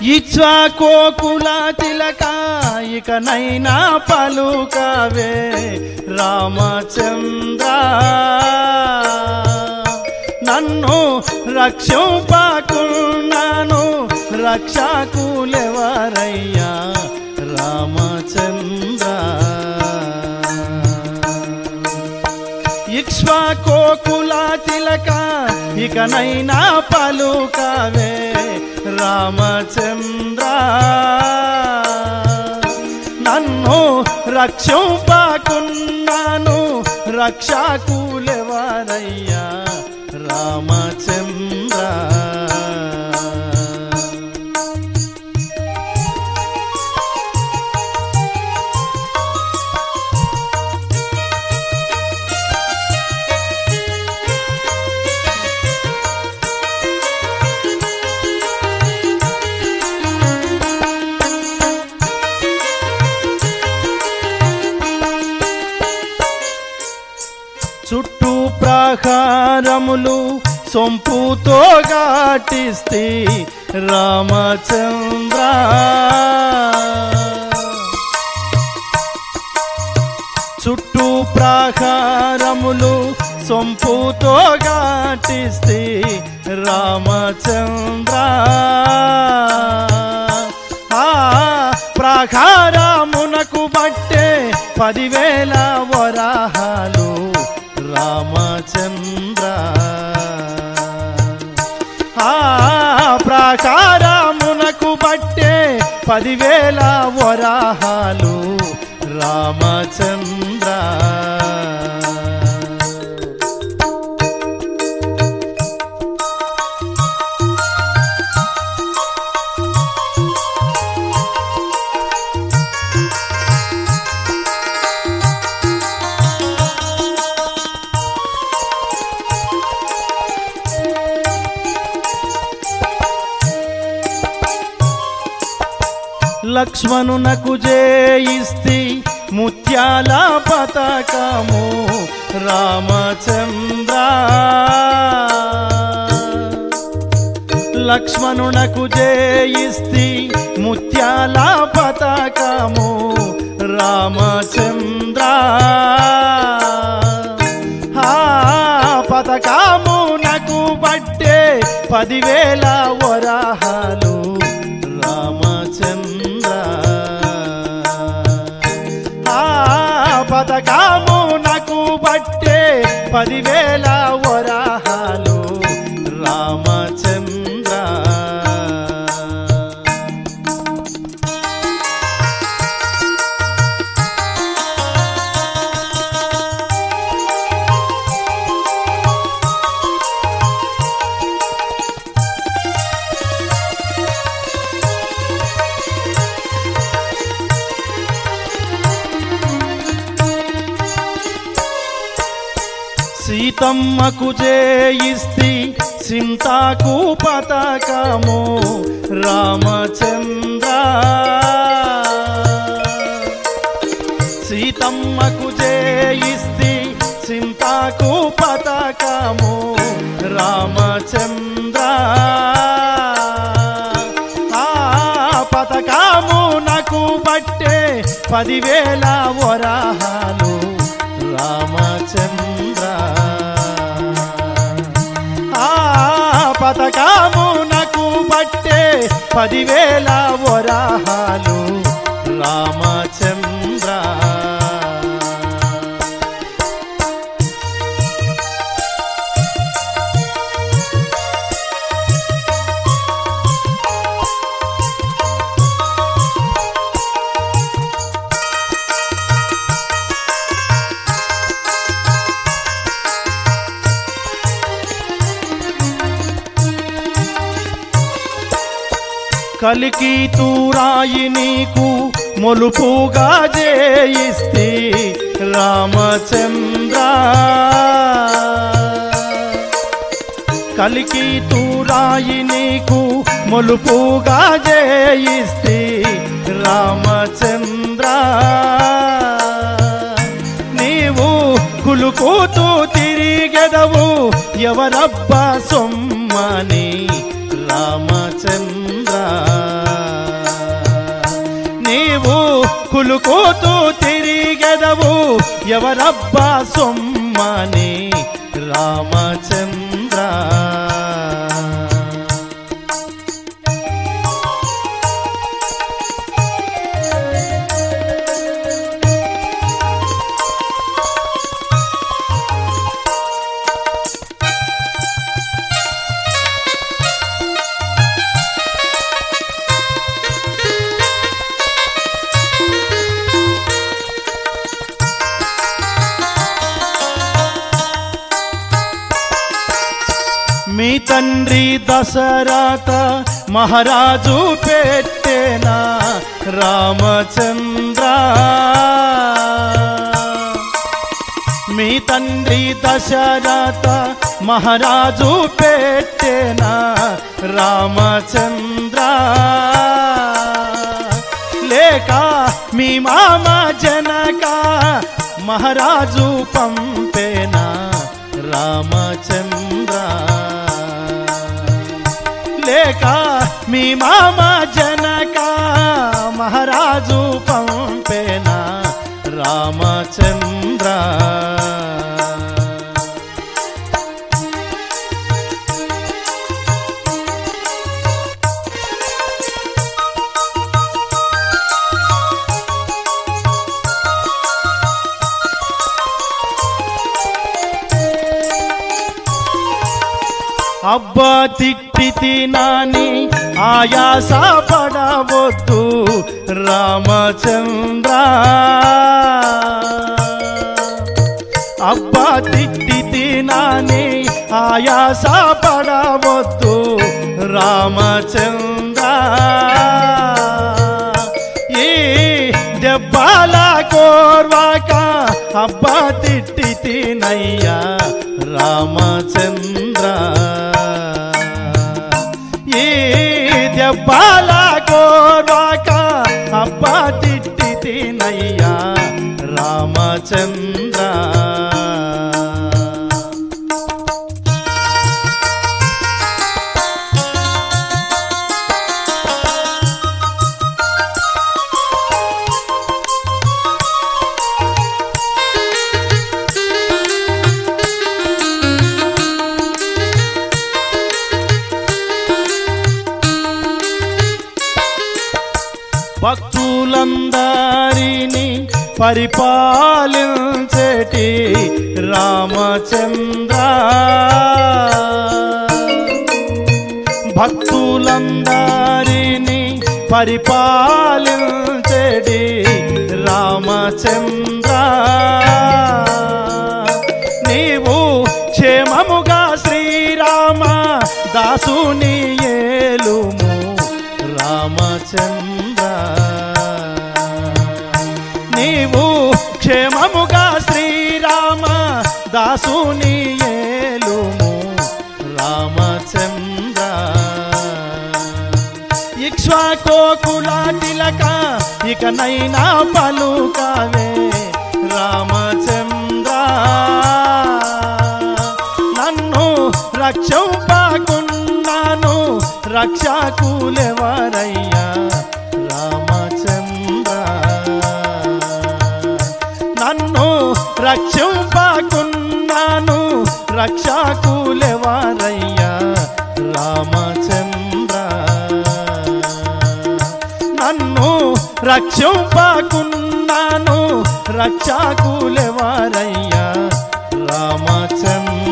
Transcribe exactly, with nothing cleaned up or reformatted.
ఇక్ష్వాకుల తిలక ఇకనైనా పలుకవే రామచంద్ర నన్ను రక్షింపకున్నాను రక్షకులెవరయ్యా రామచంద్ర ఇక్ష్వాకుల తిలక ఇకనైనా పలుకవే రామచంద్ర నన్ను రక్షింపకున్నాను రక్షకులెవరయ్యా రామచంద్ర చుట్టూ ప్రాకారములు సొంపుతో ఘాటిస్తే రామచంద్ర చుట్టూ ప్రాకారములు సొంపుతో ఘాటిస్తే రామచంద్ర ఆ ప్రాకారమునకు బట్టే పదివేల వరాహాలు రామచంద్ర ఆ ప్రాకారమునకు బట్టే పదివేల వరాహాలు రామచంద్ర లక్ష్మణునకు జయిస్తి ముత్యాల పతకము రామచంద్ర లక్ష్మణునకు జయిస్తి ముత్యాల పతకము రామచంద్ర ఆ పతకమునకు బట్టే పదివేల వరాహాలు రామచంద్ర ఆ పతకమునకు బట్టే పదివేల వరాహాలు రామచంద్ర సీతమ్మకు జయిస్తి సింతాకు పతకము రామచంద్ర సీతమ్మకు జయిస్తి సింతాకు పతకము రామచంద్ర ఆ పతకమునకు బట్టే పదివేల వరాహాలు రామచంద్ర ఆ పతకమునకు బట్టే పదివేల వరాహాలు రామచంద్ర కలికి తూరాయి నీకు మొలుపుగా జయిస్తే రామచంద్ర కలికి తూరాయి నీకు మొలుపుగా జయిస్తే రామచంద్ర నీవు కులుకుతూ తిరిగెదవు ఎవరబ్బా సొమ్మని రామచంద్ర కులుకుతూ తిరిగెదవు ఎవరబ్బా సొమ్మని రామచంద్ర. మీ తండ్రి దశరథ మహారాజు పెట్టేనా రామచంద్ర. మీ తండ్రి దశరథ మహారాజు పెట్టేనా రామచంద్ర. లేక మీ మామ జనక మహారాజు పంపేనా రామచంద్ర. లేక మీ మామ జనక మహారాజు పంపేనా రామచంద్ర. అబ్బా తిట్టి నాని ఆయాస పడవద్దు రామచంద్ర. అబ్బా తిట్టి నాని ఆయాస పడవద్దు రామచంద్ర. ఈ దెబ్బల కోర్వాక అబ్బా తిట్టి తినయ్యా రామచంద్ర. ఈ దెబ్బల కోర్వాక అబ్బా తిట్టి తినయ్యా రామచంద్ర. భక్తులందరినీ పరిపాలించేటి రామచంద్ర. భక్తులందరినీ పరిపాలించేటి రామచంద్ర. నీవు క్షేమముగా శ్రీరామ దాసుని ఏలుము రామచంద్ర. నీవు క్షేమముగా శ్రీరామ దాసుని ఏలుము రామచంద్ర. ఇక్ష్వాకోకుల తిలక ఇకనైనా పలుకవే రామచంద్ర. నన్ను రక్షంపకున్నాను రక్షకులెవరయ్యా రామచంద్ర. నన్ను రక్షంపకున్నాను రక్షకులెవరయ్యా రామచంద్ర. నన్ను రక్షంపకున్నాను రక్షకులెవరయ్యా రామచంద్ర.